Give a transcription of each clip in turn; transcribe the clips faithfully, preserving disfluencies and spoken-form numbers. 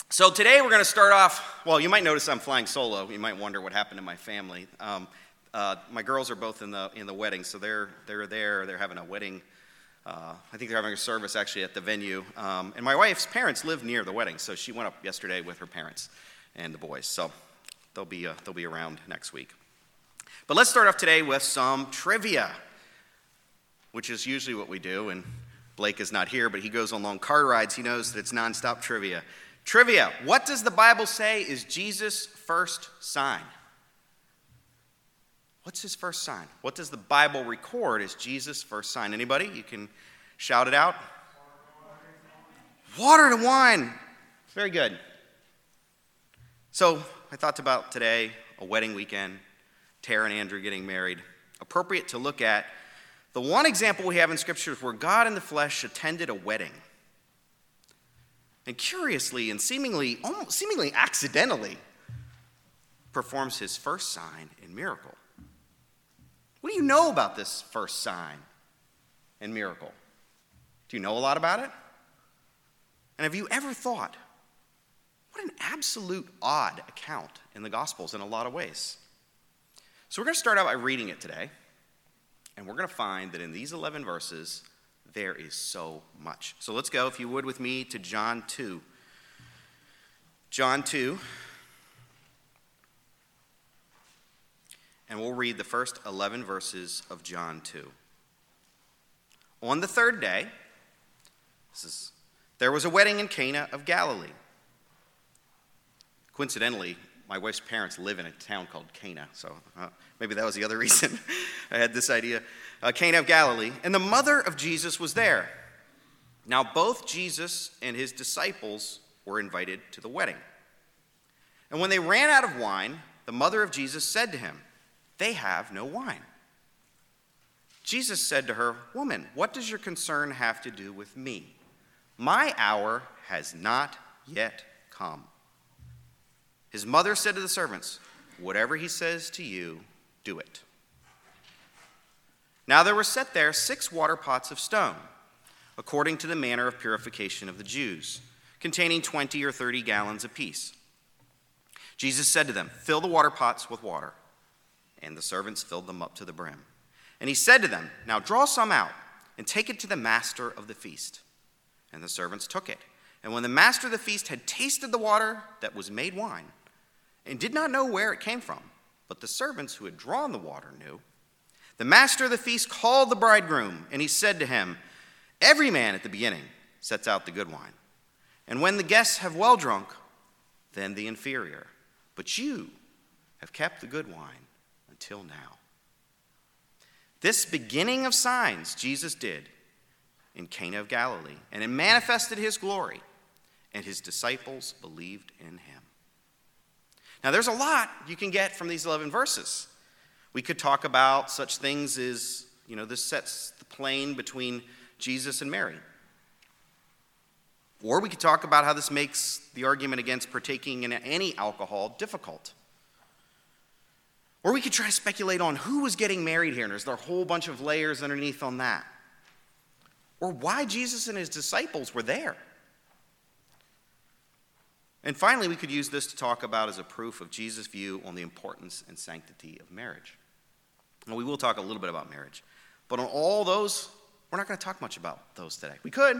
So today we're going to start off, well, you might notice I'm flying solo. You might wonder what happened to my family. Um, uh, my girls are both in the in the wedding, so they're they're there. They're having a wedding. Uh, I think they're having a service actually at the venue. Um, and my wife's parents live near the wedding, so she went up yesterday with her parents and the boys. So they'll be uh, they'll be around next week. But let's start off today with some trivia, which is usually what we do. And Blake is not here, but he goes on long car rides. He knows that it's nonstop trivia. Trivia, what does the Bible say is Jesus' first sign? What's his first sign? What does the Bible record as Jesus' first sign? Anybody? You can shout it out. Water to wine. Very good. So I thought about today, a wedding weekend, Tara and Andrew getting married. Appropriate to look at the one example we have in Scripture where God in the flesh attended a wedding. And curiously and seemingly, almost seemingly accidentally, performs his first sign and miracle. What do you know about this first sign and miracle? Do you know a lot about it? And have you ever thought, what an absolute odd account in the Gospels in a lot of ways? So we're going to start out by reading it today, and we're going to find that in these eleven verses, there is so much. So let's go, if you would, with me to John two. John two. And we'll read the first eleven verses of John two. On the third day, this is, there was a wedding in Cana of Galilee. Coincidentally, my wife's parents live in a town called Cana, so uh, maybe that was the other reason I had this idea. Uh, Cana of Galilee, and the mother of Jesus was there. Now both Jesus and his disciples were invited to the wedding. And when they ran out of wine, the mother of Jesus said to him, "They have no wine." Jesus said to her, "Woman, what does your concern have to do with me? My hour has not yet come." His mother said to the servants, "Whatever he says to you, do it." Now there were set there six water pots of stone, according to the manner of purification of the Jews, containing twenty or thirty gallons apiece. Jesus said to them, "Fill the water pots with water." And the servants filled them up to the brim. And he said to them, "Now draw some out, and take it to the master of the feast." And the servants took it. And when the master of the feast had tasted the water that was made wine, and did not know where it came from, but the servants who had drawn the water knew, the master of the feast called the bridegroom, and he said to him, "Every man at the beginning sets out the good wine, and when the guests have well drunk, then the inferior. But you have kept the good wine until now." This beginning of signs Jesus did in Cana of Galilee, and it manifested his glory, and his disciples believed in him. Now there's a lot you can get from these eleven verses. We could talk about such things as, you know, this sets the plane between Jesus and Mary. Or we could talk about how this makes the argument against partaking in any alcohol difficult. Or we could try to speculate on who was getting married here, and there's a whole bunch of layers underneath on that. Or why Jesus and his disciples were there. And finally, we could use this to talk about as a proof of Jesus' view on the importance and sanctity of marriage. And we will talk a little bit about marriage. But on all those, we're not going to talk much about those today. We could.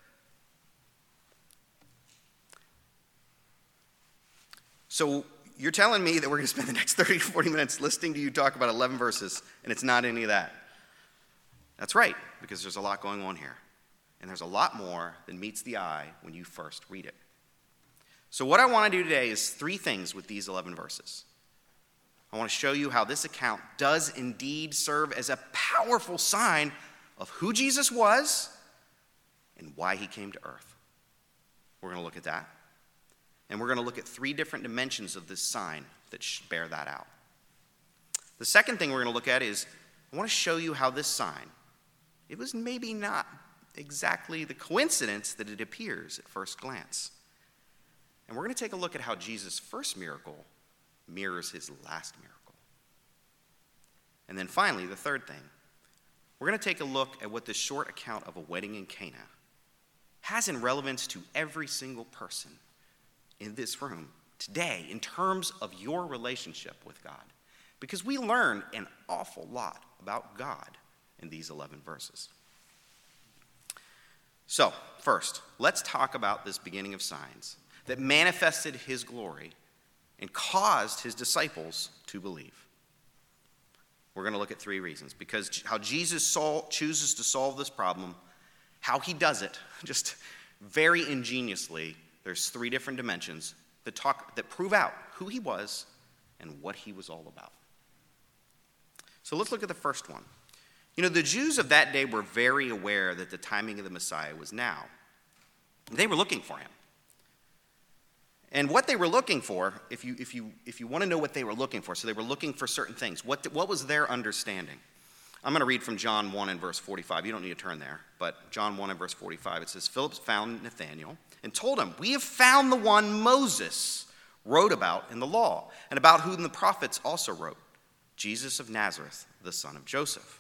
So you're telling me that we're going to spend the next thirty to forty minutes listening to you talk about eleven verses, and it's not any of that. That's right, because there's a lot going on here. And there's a lot more than meets the eye when you first read it. So what I want to do today is three things with these eleven verses. I want to show you how this account does indeed serve as a powerful sign of who Jesus was and why he came to earth. We're going to look at that. And we're going to look at three different dimensions of this sign that bear that out. The second thing we're going to look at is I want to show you how this sign, it was maybe not exactly the coincidence that it appears at first glance. And we're going to take a look at how Jesus' first miracle mirrors his last miracle. And then finally, the third thing, we're going to take a look at what this short account of a wedding in Cana has in relevance to every single person in this room today in terms of your relationship with God, because we learn an awful lot about God in these eleven verses. So, first, let's talk about this beginning of signs that manifested his glory and caused his disciples to believe. We're going to look at three reasons, because how Jesus sol- chooses to solve this problem, how he does it, just very ingeniously. There's three different dimensions that talk that prove out who he was and what he was all about. So let's look at the first one. You know, the Jews of that day were very aware that the timing of the Messiah was now. They were looking for him. And what they were looking for, if you if you if you want to know what they were looking for, so they were looking for certain things. What what was their understanding? I'm going to read from John one and verse forty-five. You don't need to turn there, but John one and verse forty-five, it says, Philip found Nathanael and told him, "We have found the one Moses wrote about in the law, and about whom the prophets also wrote, Jesus of Nazareth, the son of Joseph."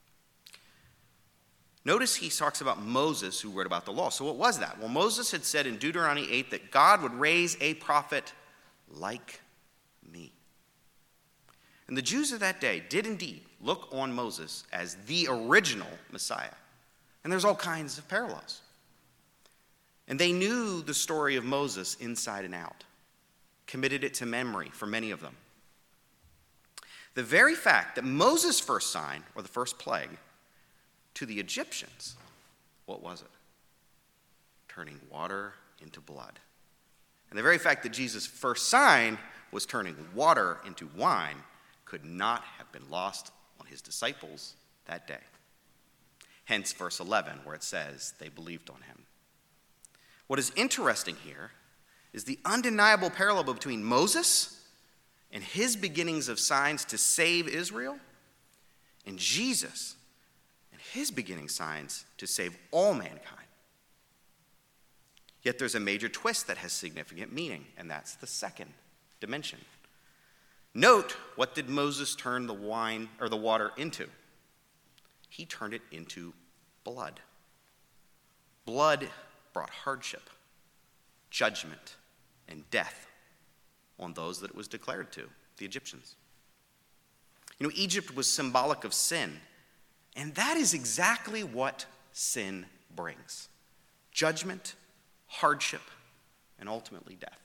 Notice he talks about Moses who wrote about the law. So what was that? Well, Moses had said in Deuteronomy eight that God would raise a prophet like me. And the Jews of that day did indeed look on Moses as the original Messiah. And there's all kinds of parallels. And they knew the story of Moses inside and out, committed it to memory for many of them. The very fact that Moses' first sign, or the first plague, to the Egyptians, what was it? Turning water into blood. And the very fact that Jesus' first sign was turning water into wine could not have been lost on his disciples that day. Hence verse eleven, where it says they believed on him. What is interesting here is the undeniable parallel between Moses and his beginnings of signs to save Israel, and Jesus and his beginning signs to save all mankind. Yet there's a major twist that has significant meaning, and that's the second dimension. Note, what did Moses turn the wine or the water into? He turned it into blood. Blood brought hardship, judgment, and death on those that it was declared to, the Egyptians. You know, Egypt was symbolic of sin, and that is exactly what sin brings: judgment, hardship, and ultimately death.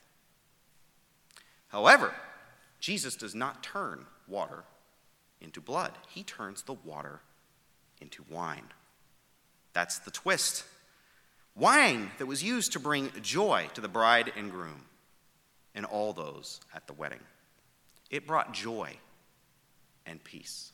However, Jesus does not turn water into blood. He turns the water into wine. That's the twist. Wine that was used to bring joy to the bride and groom and all those at the wedding. It brought joy and peace.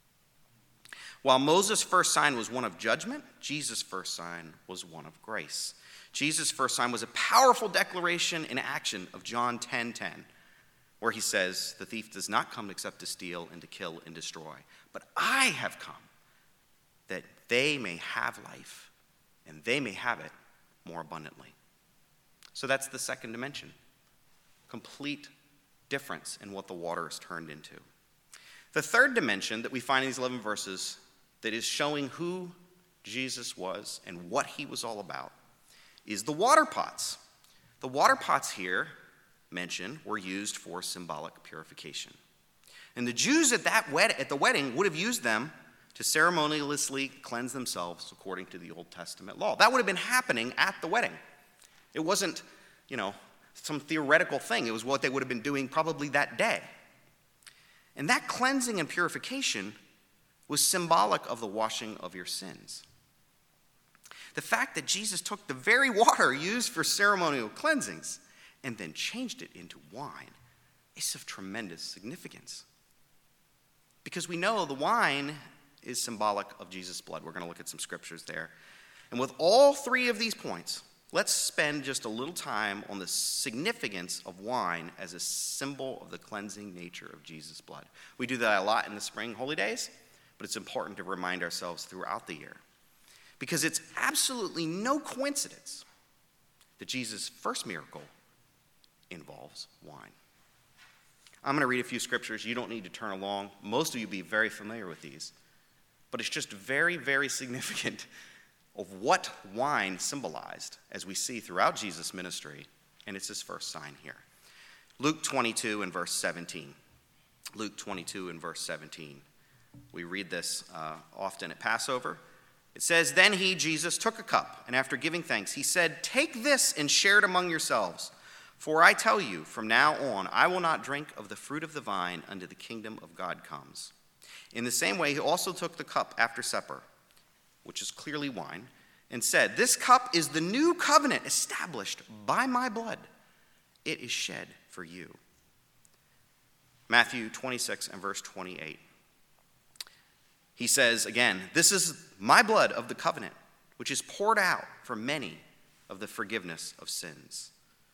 While Moses' first sign was one of judgment, Jesus' first sign was one of grace. Jesus' first sign was a powerful declaration in action of John ten ten, where he says, "The thief does not come except to steal and to kill and destroy. But I have come that they may have life, and they may have it more abundantly." So that's the second dimension. Complete difference in what the water is turned into. The third dimension that we find in these eleven verses that is showing who Jesus was and what he was all about is the water pots. The water pots here mentioned were used for symbolic purification. And the Jews at that wed- at the wedding would have used them to ceremoniously cleanse themselves according to the Old Testament law. That would have been happening at the wedding. It wasn't, you know, some theoretical thing. It was what they would have been doing probably that day. And that cleansing and purification was symbolic of the washing of your sins. The fact that Jesus took the very water used for ceremonial cleansings and then changed it into wine is of tremendous significance. Because we know the wine is symbolic of Jesus' blood. We're going to look at some scriptures there. And with all three of these points, let's spend just a little time on the significance of wine as a symbol of the cleansing nature of Jesus' blood. We do that a lot in the spring holy days, but it's important to remind ourselves throughout the year. Because it's absolutely no coincidence that Jesus' first miracle involves wine. I'm going to read a few scriptures. You don't need to turn along. Most of you will be very familiar with these. But it's just very, very significant of what wine symbolized as we see throughout Jesus' ministry And it's his first sign here. Luke twenty-two and verse seventeen. Luke twenty-two and verse seventeen. We read this uh, often at Passover. It says, "Then he, Jesus, took a cup, and after giving thanks, he said, 'Take this and share it among yourselves. For I tell you, from now on, I will not drink of the fruit of the vine until the kingdom of God comes.' In the same way, he also took the cup after supper, which is clearly wine, and said, 'This cup is the new covenant established by my blood. It is shed for you.'" Matthew twenty-six and verse twenty-eight. He says again, "This is my blood of the covenant, which is poured out for many of the forgiveness of sins."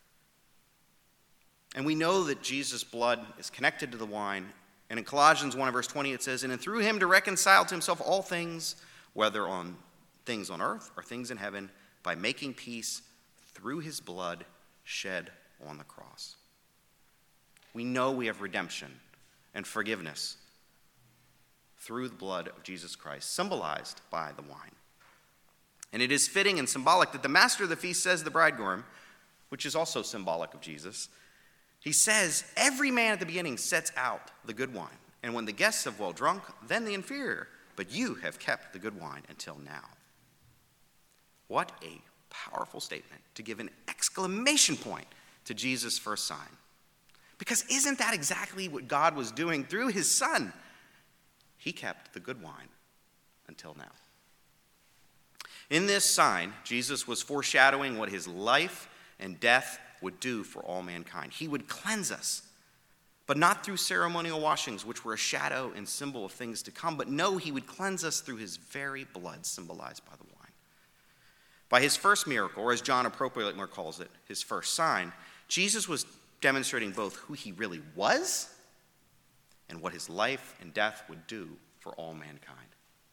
And we know that Jesus' blood is connected to the wine. And in Colossians one and verse twenty, it says, "And through him to reconcile to himself all things, whether on things on earth or things in heaven, by making peace through his blood shed on the cross." We know we have redemption and forgiveness through the blood of Jesus Christ, symbolized by the wine. And it is fitting and symbolic that the master of the feast says to the bridegroom, which is also symbolic of Jesus, he says, "Every man at the beginning sets out the good wine, and when the guests have well drunk, then the inferior, but you have kept the good wine until now." What a powerful statement to give an exclamation point to Jesus' first sign. Because isn't that exactly what God was doing through his Son? He kept the good wine until now. In this sign, Jesus was foreshadowing what his life and death would do for all mankind. He would cleanse us, but not through ceremonial washings, which were a shadow and symbol of things to come. But no, he would cleanse us through his very blood, symbolized by the wine. By his first miracle, or as John appropriately calls it, his first sign, Jesus was demonstrating both who he really was and what his life and death would do for all mankind.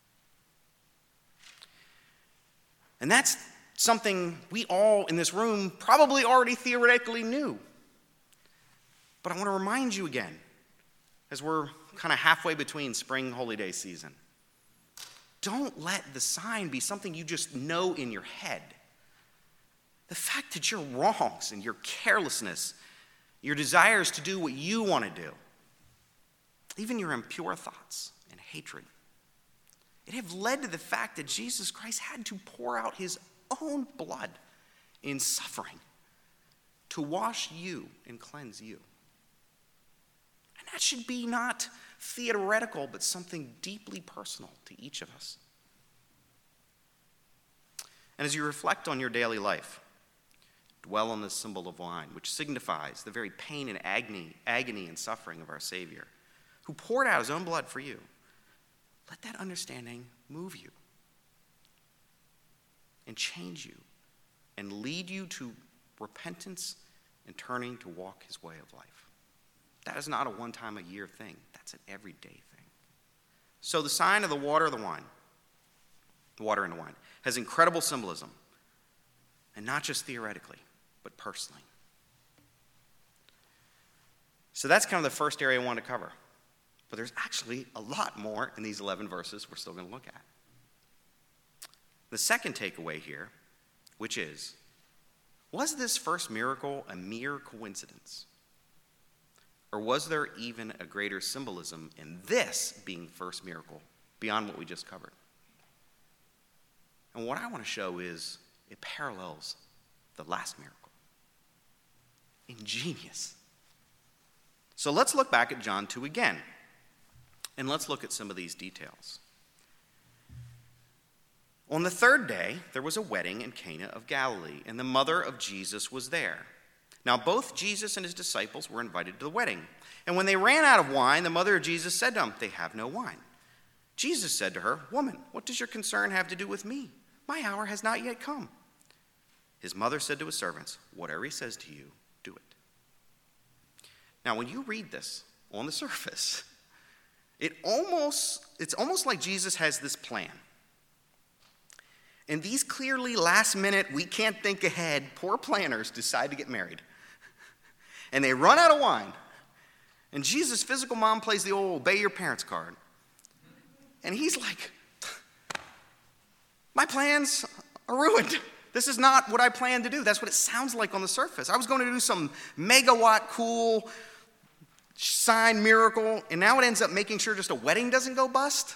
And that's something we all in this room probably already theoretically knew. But I want to remind you again, as we're kind of halfway between spring holy day season, don't let the sign be something you just know in your head. The fact that your wrongs and your carelessness, your desires to do what you want to do, even your impure thoughts and hatred, it have led to the fact that Jesus Christ had to pour out his own blood in suffering to wash you and cleanse you. And that should be not theoretical, but something deeply personal to each of us. And as you reflect on your daily life, dwell on this symbol of wine, which signifies the very pain and agony, agony and suffering of our Savior, who poured out his own blood for you. Let that understanding move you and change you and lead you to repentance and turning to walk his way of life. That is not a one-time-a-year thing. That's an everyday thing. So the sign of the water of the wine, the water and the wine, has incredible symbolism, and not just theoretically, but personally. So that's kind of the first area I wanted to cover. But there's actually a lot more in these eleven verses we're still going to look at. The second takeaway here, which is, was this first miracle a mere coincidence? Or was there even a greater symbolism in this being the first miracle beyond what we just covered? And what I want to show is it parallels the last miracle. Ingenious. So let's look back at John two again, and let's look at some of these details. On the third day, there was a wedding in Cana of Galilee, and the mother of Jesus was there. Now, both Jesus and his disciples were invited to the wedding. And when they ran out of wine, the mother of Jesus said to them, "They have no wine." Jesus said to her, "Woman, what does your concern have to do with me? My hour has not yet come." His mother said to his servants, "Whatever he says to you, do it." Now, when you read this on the surface, it almost, it's almost like Jesus has this plan. And these clearly last minute, we can't think ahead, poor planners decide to get married. And they run out of wine. And Jesus' physical mom plays the old obey your parents card. And he's like, my plans are ruined. This is not what I planned to do. That's what it sounds like on the surface. I was going to do some megawatt cool sign miracle, and now it ends up making sure just a wedding doesn't go bust.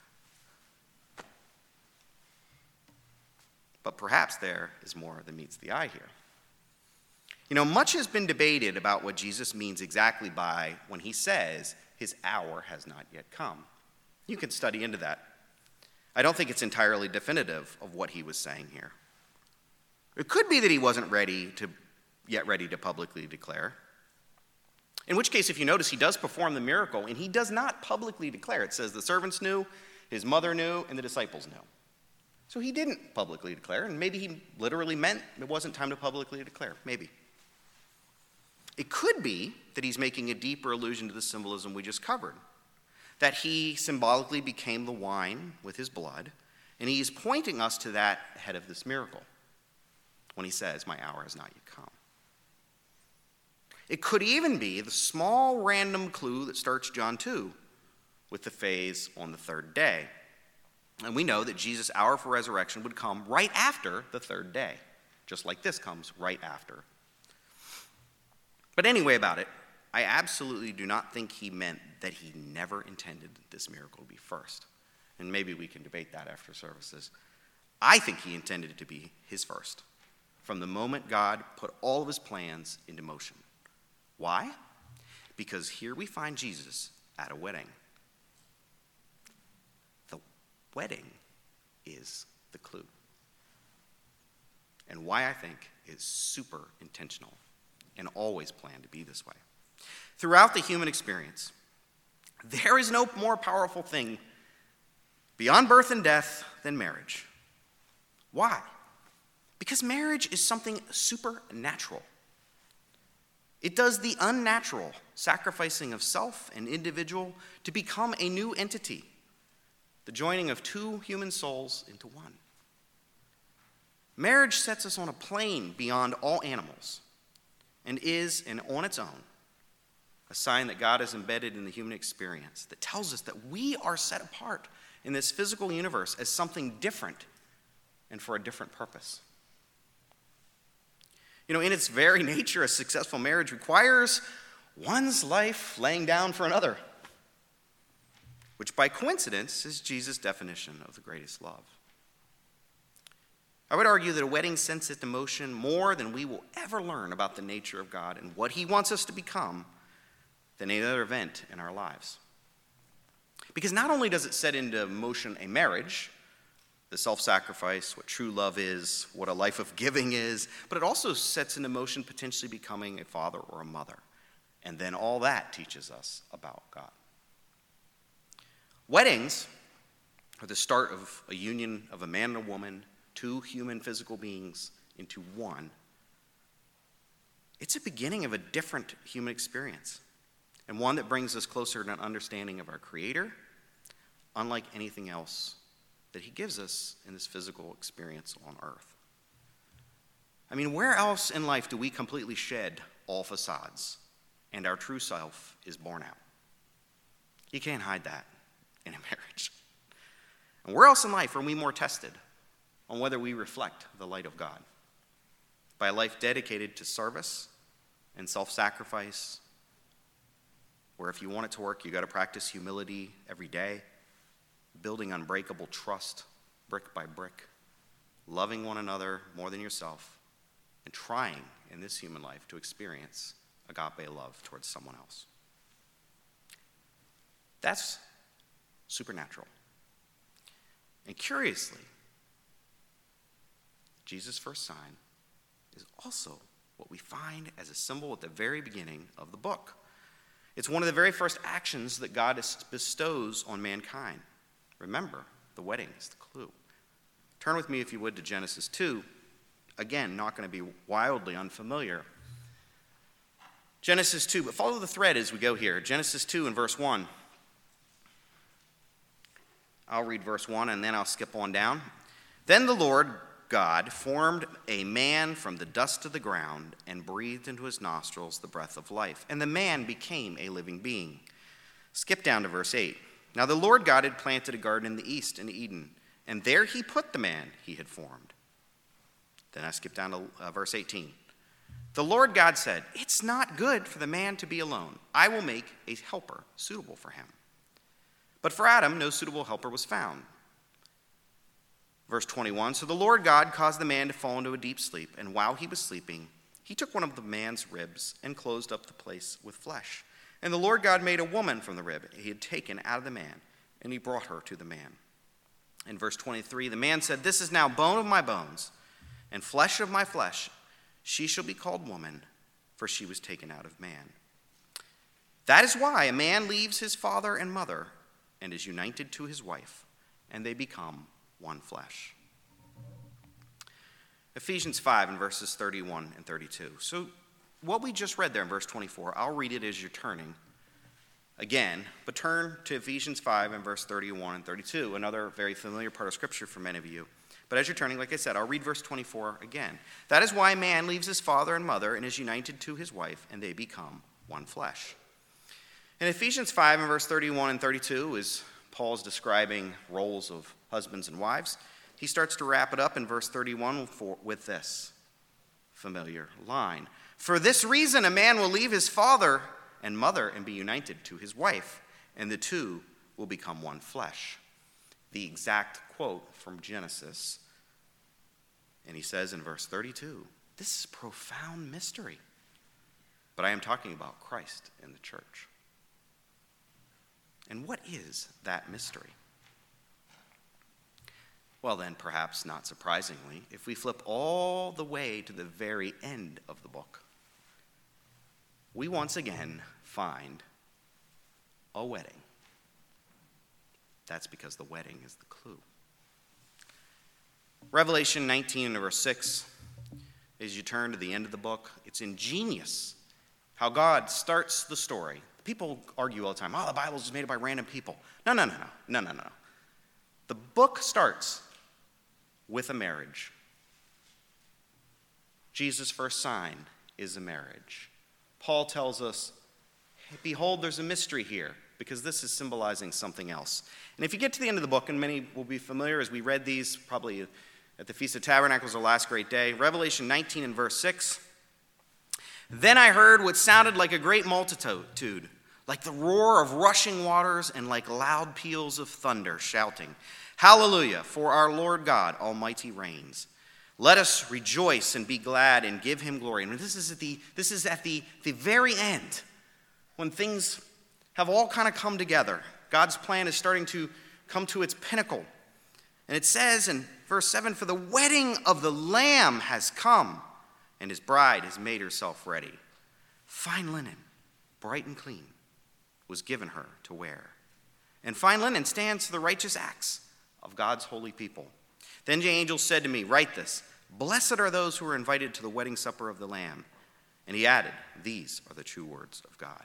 But perhaps there is more than meets the eye here. You know, much has been debated about what Jesus means exactly by when he says his hour has not yet come. You can study into that. I don't think it's entirely definitive of what he was saying here. It could be that he wasn't ready to, yet ready to publicly declare. In which case, if you notice, he does perform the miracle, and he does not publicly declare. It says the servants knew, his mother knew, and the disciples knew. So he didn't publicly declare, and maybe he literally meant it wasn't time to publicly declare. Maybe. It could be that he's making a deeper allusion to the symbolism we just covered, that he symbolically became the wine with his blood, and he is pointing us to that ahead of this miracle when he says, my hour has not yet come. It could even be the small random clue that starts John two with the phase on the third day. And we know that Jesus' hour for resurrection would come right after the third day, just like this comes right after. But anyway about it, I absolutely do not think he meant that he never intended this miracle to be first. And maybe we can debate that after services. I think he intended it to be his first, from the moment God put all of his plans into motion. Why? Because here we find Jesus at a wedding. The wedding is the clue. And why I think is super intentional and always planned to be this way. Throughout the human experience, there is no more powerful thing beyond birth and death than marriage. Why? Because marriage is something supernatural. It does the unnatural, sacrificing of self and individual to become a new entity, the joining of two human souls into one. Marriage sets us on a plane beyond all animals and is, and on its own, a sign that God has embedded in the human experience that tells us that we are set apart in this physical universe as something different and for a different purpose. You know, in its very nature, a successful marriage requires one's life laying down for another, which by coincidence is Jesus' definition of the greatest love. I would argue that a wedding sets into motion more than we will ever learn about the nature of God and what he wants us to become than any other event in our lives. Because not only does it set into motion a marriage, the self-sacrifice, what true love is, what a life of giving is, but it also sets into motion potentially becoming a father or a mother. And then all that teaches us about God. Weddings are the start of a union of a man and a woman, two human physical beings into one. It's a beginning of a different human experience, and one that brings us closer to an understanding of our Creator, unlike anything else that he gives us in this physical experience on earth. I mean, where else in life do we completely shed all facades and our true self is born out? You can't hide that in a marriage. And where else in life are we more tested on whether we reflect the light of God? By a life dedicated to service and self-sacrifice, where if you want it to work, you got to practice humility every day, building unbreakable trust brick by brick, loving one another more than yourself, and trying in this human life to experience agape love towards someone else. That's supernatural. And curiously, Jesus' first sign is also what we find as a symbol at the very beginning of the book. It's one of the very first actions that God bestows on mankind. Remember, the wedding is the clue. Turn with me, if you would, to Genesis two. Again, not going to be wildly unfamiliar. Genesis two, but follow the thread as we go here. Genesis two and verse one. I'll read verse one and then I'll skip on down. Then the Lord God formed a man from the dust of the ground and breathed into his nostrils the breath of life, and the man became a living being. Skip down to verse eight. Now the Lord God had planted a garden in the east in Eden, and there he put the man he had formed. Then I skip down to uh, verse eighteen. The Lord God said, "It's not good for the man to be alone. I will make a helper suitable for him." But for Adam, no suitable helper was found. Verse twenty-one, so the Lord God caused the man to fall into a deep sleep, and while he was sleeping, he took one of the man's ribs and closed up the place with flesh. And the Lord God made a woman from the rib he had taken out of the man, and he brought her to the man. In verse twenty-three, the man said, "This is now bone of my bones and flesh of my flesh. She shall be called woman, for she was taken out of man." That is why a man leaves his father and mother and is united to his wife, and they become one flesh. Ephesians five in verses thirty-one and thirty-two. So what we just read there in verse twenty-four, I'll read it as you're turning again, but turn to Ephesians five and verse thirty-one and thirty-two, another very familiar part of Scripture for many of you. But as you're turning, like I said, I'll read verse twenty-four again. That is why a man leaves his father and mother and is united to his wife, and they become one flesh. In Ephesians five and verse thirty-one and thirty-two, as Paul's describing roles of husbands and wives, he starts to wrap it up in verse thirty-one with this familiar line. For this reason, a man will leave his father and mother and be united to his wife, and the two will become one flesh. The exact quote from Genesis. And he says in verse thirty-two, this is profound mystery. But I am talking about Christ and the church. And what is that mystery? Well, then, perhaps not surprisingly, if we flip all the way to the very end of the book, we once again find a wedding. That's because the wedding is the clue. Revelation nineteen and verse six, as you turn to the end of the book, it's ingenious how God starts the story. People argue all the time, oh, the Bible is made up by random people. No, no, no, no, no, no, no. The book starts with a marriage. Jesus' first sign is a marriage. Paul tells us, hey, behold, there's a mystery here, because this is symbolizing something else. And if you get to the end of the book, and many will be familiar as we read these probably at the Feast of Tabernacles, our last great day, Revelation nineteen and verse six, then I heard what sounded like a great multitude, like the roar of rushing waters and like loud peals of thunder, shouting, Hallelujah, for our Lord God Almighty reigns. Let us rejoice and be glad and give him glory. And this is at the, this is at the, the very end, when things have all kind of come together. God's plan is starting to come to its pinnacle. And it says in verse seven, for the wedding of the Lamb has come, and his bride has made herself ready. Fine linen, bright and clean, was given her to wear. And fine linen stands for the righteous acts of God's holy people. Then the angel said to me, write this, blessed are those who are invited to the wedding supper of the Lamb. And he added, these are the true words of God.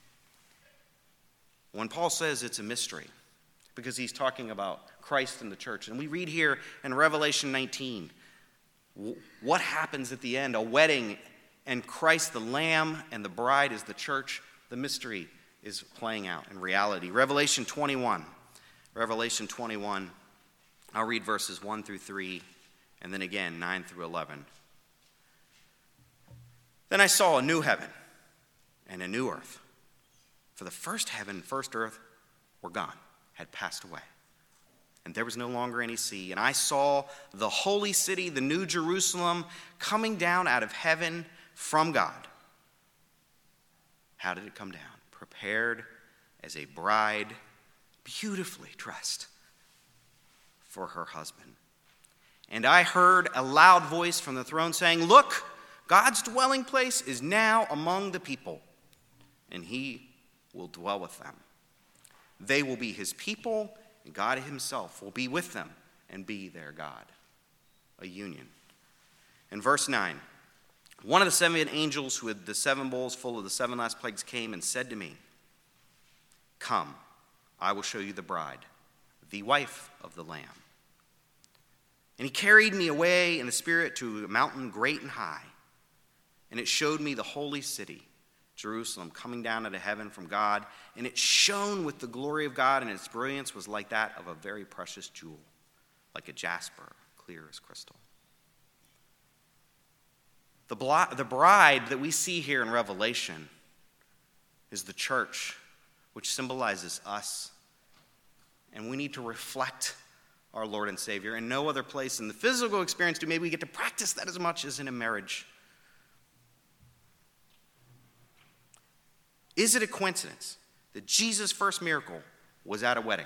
When Paul says it's a mystery, because he's talking about Christ and the church, and we read here in Revelation nineteen, what happens at the end? A wedding, and Christ the Lamb and the bride is the church. The mystery is playing out in reality. Revelation twenty-one. Revelation twenty-one. I'll read verses one through three, and then again nine through eleven. Then I saw a new heaven and a new earth. For the first heaven and first earth were gone, had passed away. And there was no longer any sea. And I saw the holy city, the new Jerusalem, coming down out of heaven from God. How did it come down? Prepared as a bride, beautifully dressed for her husband. And I heard a loud voice from the throne saying, look, God's dwelling place is now among the people, and he will dwell with them. They will be his people, and God himself will be with them and be their God. A union. In verse nine, one of the seven angels who had the seven bowls full of the seven last plagues came and said to me, come, I will show you the bride, the wife of the Lamb. And he carried me away in the spirit to a mountain great and high, and it showed me the holy city, Jerusalem, coming down out of heaven from God, and it shone with the glory of God, and its brilliance was like that of a very precious jewel, like a jasper, clear as crystal. The bride that we see here in Revelation is the church, which symbolizes us. And we need to reflect our Lord and Savior. And no other place in the physical experience do maybe we get to practice that as much as in a marriage. Is it a coincidence that Jesus' first miracle was at a wedding?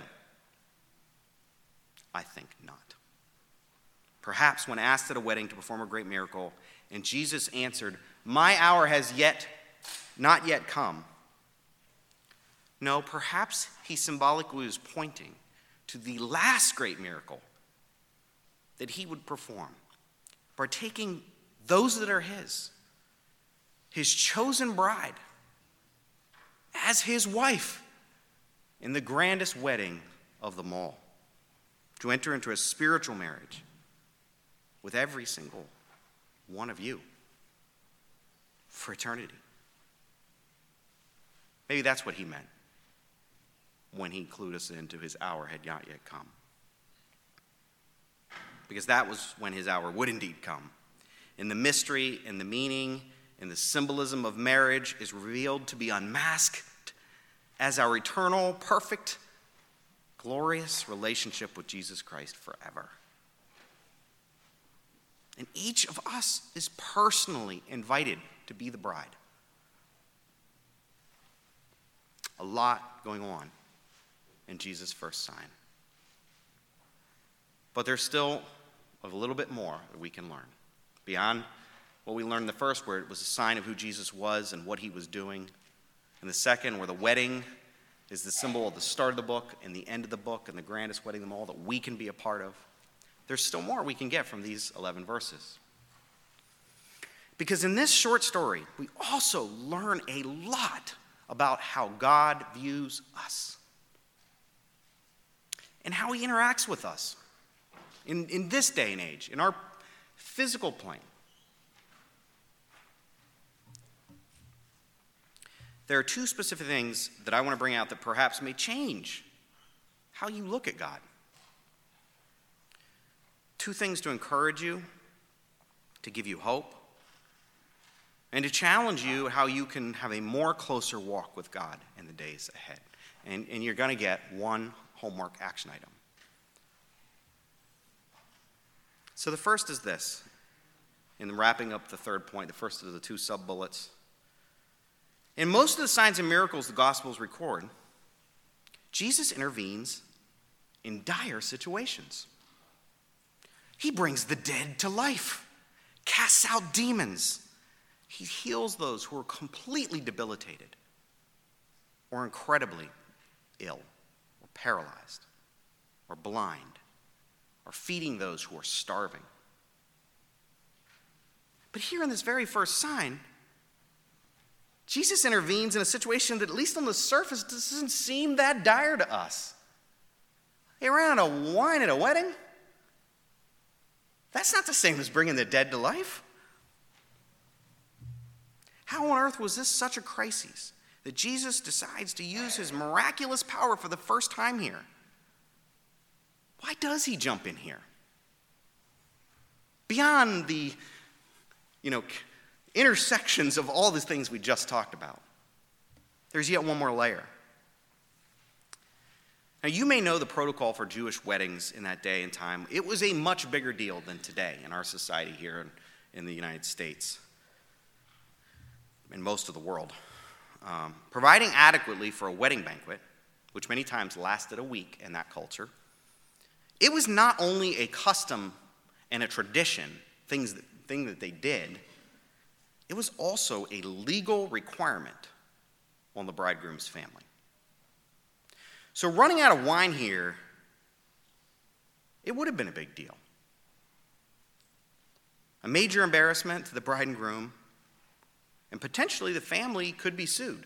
I think not. Perhaps when asked at a wedding to perform a great miracle, and Jesus answered, "My hour has yet, not yet come." No, perhaps he symbolically was pointing to the last great miracle that he would perform, partaking those that are his, his chosen bride, as his wife in the grandest wedding of them all, to enter into a spiritual marriage with every single one of you for eternity. Maybe that's what he meant when he clued us into his hour had not yet come. Because that was when his hour would indeed come. And the mystery and the meaning and the symbolism of marriage is revealed to be unmasked as our eternal, perfect, glorious relationship with Jesus Christ forever. And each of us is personally invited to be the bride. A lot going on in Jesus' first sign. But there's still a little bit more that we can learn. Beyond what we learned in the first, where it was a sign of who Jesus was and what he was doing. And the second, where the wedding is the symbol of the start of the book and the end of the book and the grandest wedding of them all that we can be a part of. There's still more we can get from these eleven verses. Because in this short story, we also learn a lot about how God views us and how he interacts with us in, in this day and age, in our physical plane. There are two specific things that I want to bring out that perhaps may change how you look at God. Two things to encourage you, to give you hope, and to challenge you how you can have a more closer walk with God in the days ahead. And, and you're going to get one homework action item. So the first is this. In wrapping up the third point, the first of the two sub-bullets. In most of the signs and miracles the Gospels record, Jesus intervenes in dire situations. He brings the dead to life, casts out demons. He heals those who are completely debilitated or incredibly ill or paralyzed or blind or feeding those who are starving. But here in this very first sign, Jesus intervenes in a situation that, at least on the surface, doesn't seem that dire to us. They ran out of wine at a wedding? That's not the same as bringing the dead to life. How on earth was this such a crisis that Jesus decides to use his miraculous power for the first time here? Why does he jump in here? Beyond the, you know, intersections of all the things we just talked about, there's yet one more layer. Now, you may know the protocol for Jewish weddings in that day and time. It was a much bigger deal than today in our society here in, in the United States and most of the world. Um, providing adequately for a wedding banquet, which many times lasted a week in that culture, it was not only a custom and a tradition, things that, thing that they did, it was also a legal requirement on the bridegroom's family. So running out of wine here, it would have been a big deal. A major embarrassment to the bride and groom, and potentially the family could be sued.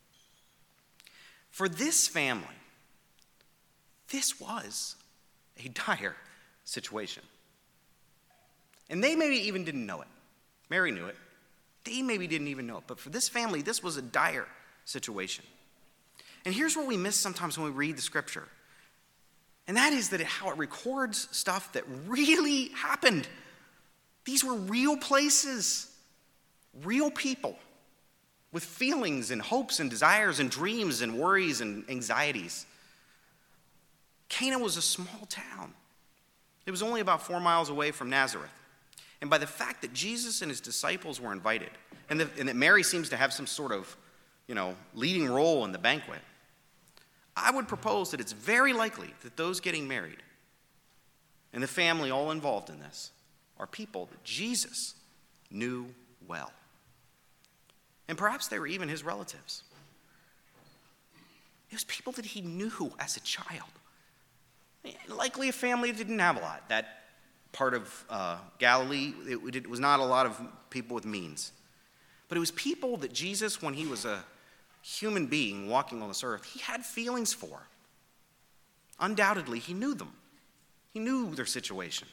For this family, this was a dire situation. And they maybe even didn't know it. Mary knew it. They maybe didn't even know it. But for this family, this was a dire situation. And here's what we miss sometimes when we read the scripture. And that is that it, how it records stuff that really happened. These were real places. real people with feelings and hopes and desires and dreams and worries and anxieties. Cana was a small town. It was only about four miles away from Nazareth. And by the fact that Jesus and his disciples were invited, and that, and that Mary seems to have some sort of, you know, leading role in the banquet, I would propose that it's very likely that those getting married and the family all involved in this are people that Jesus knew well. And perhaps they were even his relatives. It was people that he knew as a child. Likely a family that didn't have a lot. That part of uh, Galilee, it, it was not a lot of people with means. But it was people that Jesus, when he was a human being walking on this earth, he had feelings for. Undoubtedly, he knew them. He knew their situation.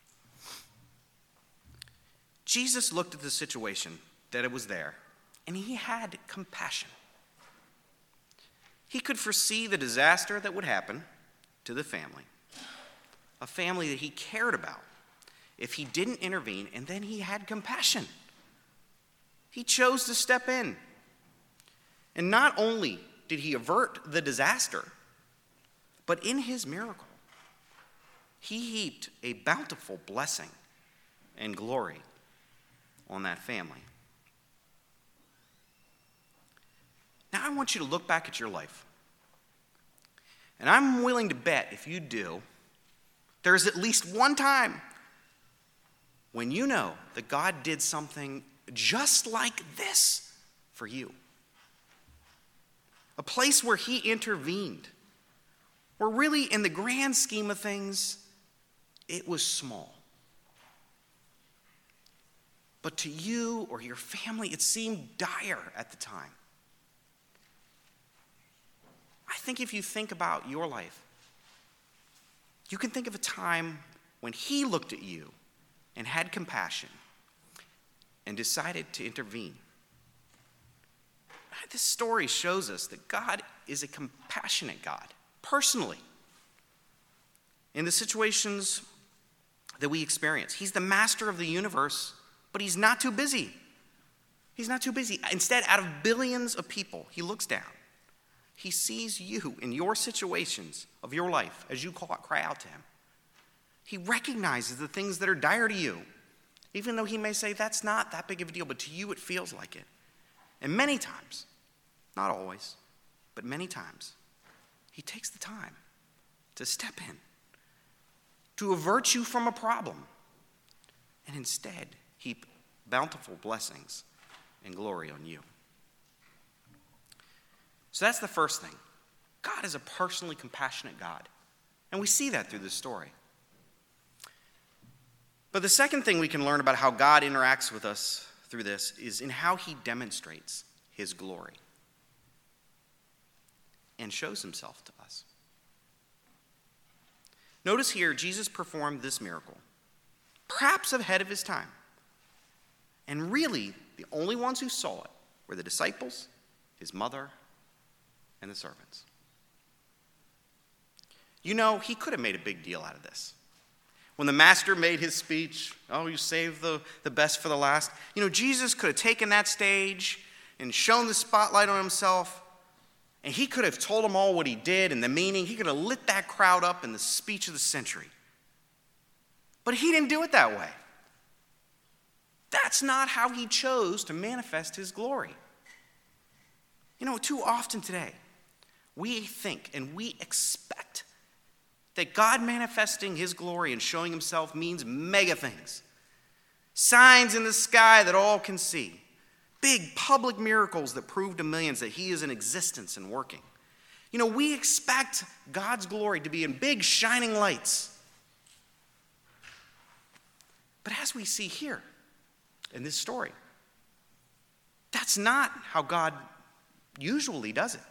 Jesus looked at the situation that it was there, and he had compassion. He could foresee the disaster that would happen to the family, a family that he cared about, if he didn't intervene, and then he had compassion. He chose to step in. And not only did he avert the disaster, but in his miracle, he heaped a bountiful blessing and glory on that family. Now I want you to look back at your life. And I'm willing to bet, if you do, there's at least one time when you know that God did something just like this for you. A place where he intervened, where really in the grand scheme of things, it was small. But to you or your family, it seemed dire at the time. I think if you think about your life, you can think of a time when he looked at you and had compassion and decided to intervene. This story shows us that God is a compassionate God, personally, in the situations that we experience. He's the master of the universe, but he's not too busy. He's not too busy. Instead, out of billions of people, he looks down. He sees you in your situations of your life as you call, cry out to him. He recognizes the things that are dire to you, even though he may say that's not that big of a deal, but to you it feels like it. And many times, not always, but many times, he takes the time to step in, to avert you from a problem, and instead heap bountiful blessings and glory on you. So that's the first thing. God is a personally compassionate God. And we see that through this story. But the second thing we can learn about how God interacts with us through this is in how he demonstrates his glory and shows himself to us. Notice here, Jesus performed this miracle, perhaps ahead of his time. And really, the only ones who saw it were the disciples, his mother, and the servants. You know, he could have made a big deal out of this. When the master made his speech, oh, you saved the, the best for the last. You know, Jesus could have taken that stage and shown the spotlight on himself, and he could have told them all what he did and the meaning. He could have lit that crowd up in the speech of the century. But he didn't do it that way. That's not how he chose to manifest his glory. You know, too often today, we think and we expect that God manifesting his glory and showing himself means mega things. Signs in the sky that all can see. Big public miracles that prove to millions that he is in existence and working. You know, we expect God's glory to be in big shining lights. But as we see here in this story, that's not how God usually does it.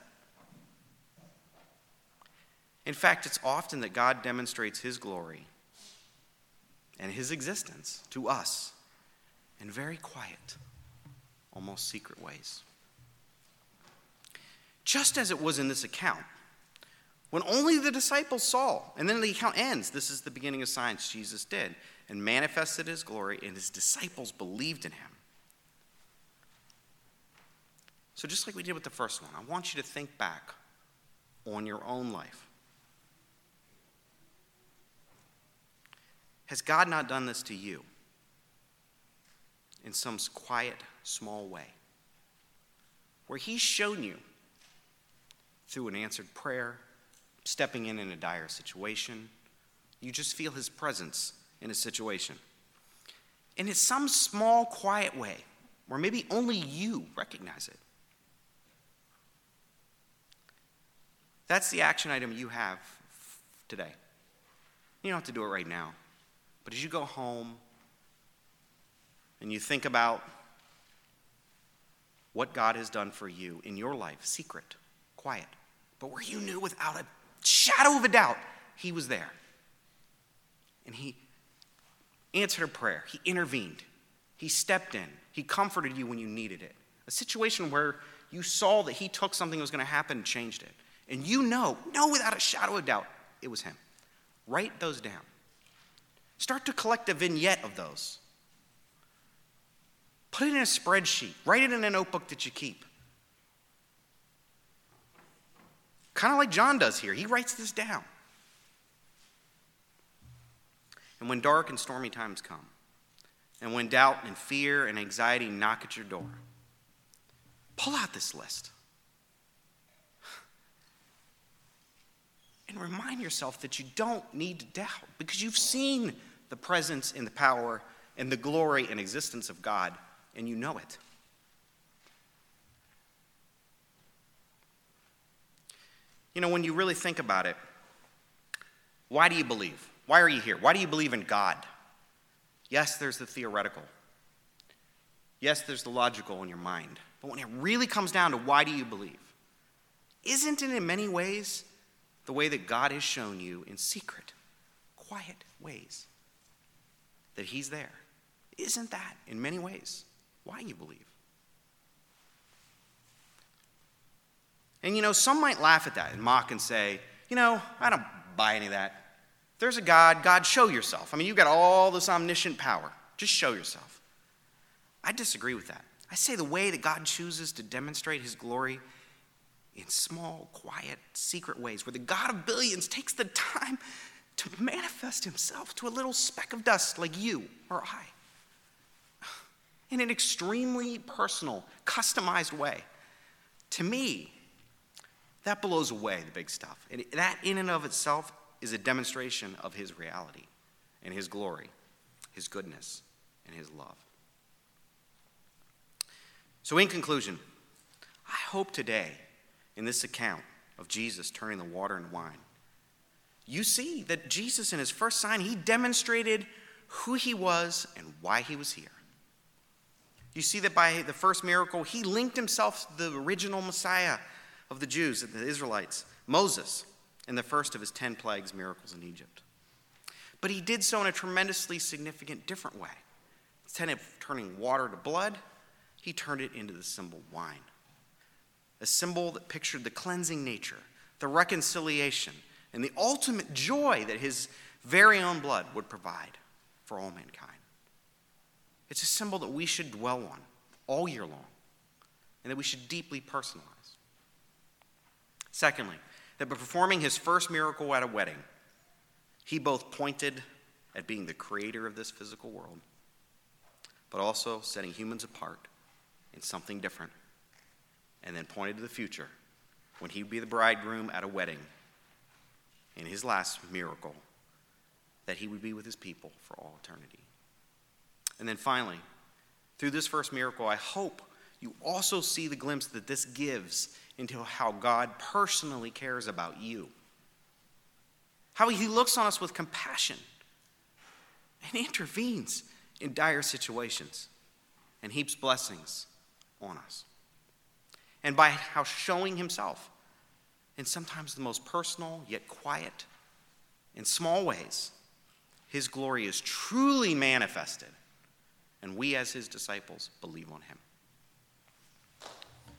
In fact, it's often that God demonstrates his glory and his existence to us in very quiet, almost secret ways. Just as it was in this account, when only the disciples saw, and then the account ends, this is the beginning of signs Jesus did, and manifested his glory, and his disciples believed in him. So just like we did with the first one, I want you to think back on your own life. Has God not done this to you in some quiet, small way, where he's shown you through an answered prayer, stepping in in a dire situation, you just feel his presence in a situation. And it's some small, quiet way where maybe only you recognize it. That's the action item you have today. You don't have to do it right now. But as you go home and you think about what God has done for you in your life, secret, quiet, but where you knew without a shadow of a doubt he was there. And he answered a prayer. He intervened. He stepped in. He comforted you when you needed it. A situation where you saw that he took something that was going to happen and changed it. And you know, know without a shadow of doubt, it was him. Write those down. Start to collect a vignette of those. Put it in a spreadsheet. Write it in a notebook that you keep. Kind of like John does here. He writes this down. And when dark and stormy times come, and when doubt and fear and anxiety knock at your door, pull out this list. And remind yourself that you don't need to doubt because you've seen the presence and the power and the glory and existence of God, and you know it. You know, when you really think about it, why do you believe? Why are you here? Why do you believe in God? Yes, there's the theoretical. Yes, there's the logical in your mind. But when it really comes down to why do you believe, isn't it in many ways the way that God has shown you in secret, quiet ways that he's there? Isn't that, in many ways, why you believe? And you know, some might laugh at that and mock and say, you know, I don't buy any of that. There's a God. God, show yourself. I mean, you've got all this omniscient power. Just show yourself. I disagree with that. I say the way that God chooses to demonstrate his glory in small, quiet, secret ways, where the God of billions takes the time to manifest himself to a little speck of dust like you or I, in an extremely personal, customized way. To me, that blows away the big stuff. And that in and of itself is a demonstration of his reality and his glory, his goodness, and his love. So in conclusion, I hope today, in this account of Jesus turning the water into wine, you see that Jesus, in his first sign, he demonstrated who he was and why he was here. You see that by the first miracle, he linked himself to the original Messiah of the Jews, the Israelites, Moses, in the first of his ten plagues miracles in Egypt. But he did so in a tremendously significant different way. Instead of turning water to blood, he turned it into the symbol wine. A symbol that pictured the cleansing nature, the reconciliation, and the ultimate joy that his very own blood would provide for all mankind. It's a symbol that we should dwell on all year long, and that we should deeply personalize. Secondly, that by performing his first miracle at a wedding, he both pointed at being the creator of this physical world, but also setting humans apart in something different, and then pointed to the future when he'd be the bridegroom at a wedding in his last miracle, that he would be with his people for all eternity. And then finally, through this first miracle, I hope you also see the glimpse that this gives into how God personally cares about you. How he looks on us with compassion and intervenes in dire situations and heaps blessings on us. And by how showing himself in sometimes the most personal yet quiet, in small ways, his glory is truly manifested, and we as his disciples believe on him.